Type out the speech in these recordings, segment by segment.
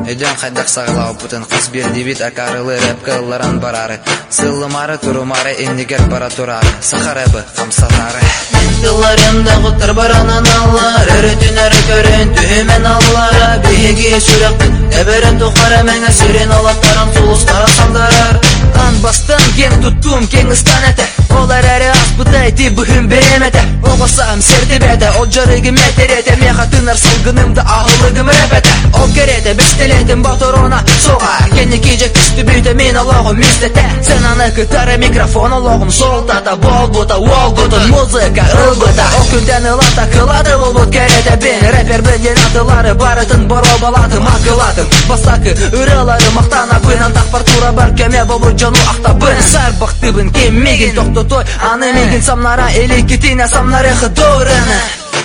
Эден қайдақ сағылау бұтын қыз берді бет акарылы рэп қылларан барары. Сылымары тұрымары ендігер бара тұрары. Сақарабы қамсатары. Дыларымда құттыр баранан аллар. Өрітін әрі көрін түймен аллара. Бейге жүрекпін әбірін тұқары мәңі сөрен алаттарым сұлыс қарасандарар. Ан бастан кен тұттым кеңістан әті. Олар әрі аспытай деп бүхін береметі. Оғысам серді бәді ол жарығым әтереті. Меға тынар сылғынымды ағылығым рәпәті. Ол кереті бістелетім батырона соға. Кені кейжек күшті бүйті мен алағым местеті. Сен аны күтары микрофон алағым солтата. Бол бұта, ол бұтын музыка ылбыта. Ол күнден ылата қылады ол бұт кереті. Бен рэпер білген атылары барытын барау балатым ақылатым. Бастақы үрілары мақтана бұйнан тақпар тура бар кәме болу жану ақтабын. Сар бақтыбын кеммеген тоқты той. Аны меген самнара елі кетіне самнары қыдорыны.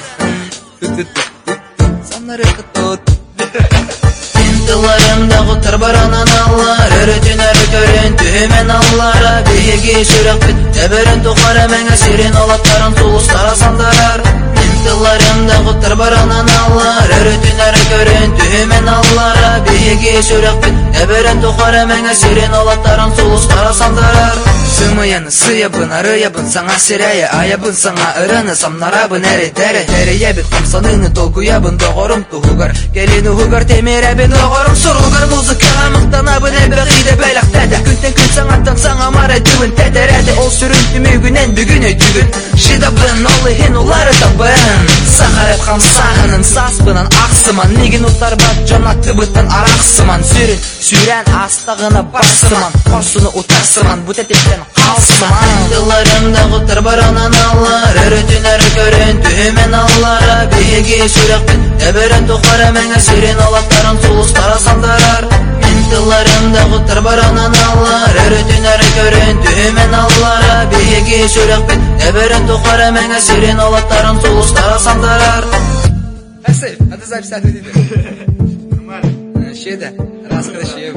Самнары қыдорыны. Дыларымда құттыр баранан аллар. Өрітін әрі көрін түймен аллара. Бейге жүрек біт әбірін тұқары мәңі сирен алаттарын тұлыстара сандарар. Дыларымда құттыр баранан аллар. Өрітін әрі көрін түймен аллара. Бейге жүрек біт әбірін тұқары мәңі сирен алаттарын тұлыстара сандарар. Сымыяны сыябын, арыябын, саңа серәйі, аябын, саңа ырыны, самнарабын әрі тәрі, тәріябын, қамсаныны толгуябын, доғырым тұғығар, келені ғығар, темерәбін, доғырым сұрғығар, музыкаға мұқтанабын, әлбі қиді бәліқ тәді, күнтен күн саңаттан саңа мара дүбін, тәдәрәді, ол сүрін түмегінен бүгіне дүгін, шидабын, олығын, олары табын, сақарып қамсағының саспынан ақсыман, неген ұттар бат, жанатты бұттан арақсыман, сүрен астағына барсыман, қорсыны ұтарсыман, бұт әтептен қалсыман. Дыларымда құттыр баранан аллар. Өрітін әрі көрін түймен аллара. Бейге жүрекпін әбірін тұқары мәңі сирен алаттарын сұлыстара сандарар. Дыларымда құттыр баранан аллар. Өрітін әрі көрін түймен аллара. Бейге жүрекпін әбірін тұқары мәңі сирен алаттарын сұлыстара сандарар. Әсіп, аты запись ответите. Нормально. Шеда, раскращев.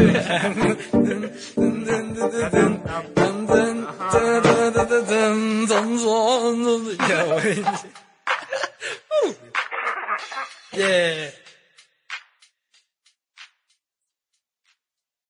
Yeah.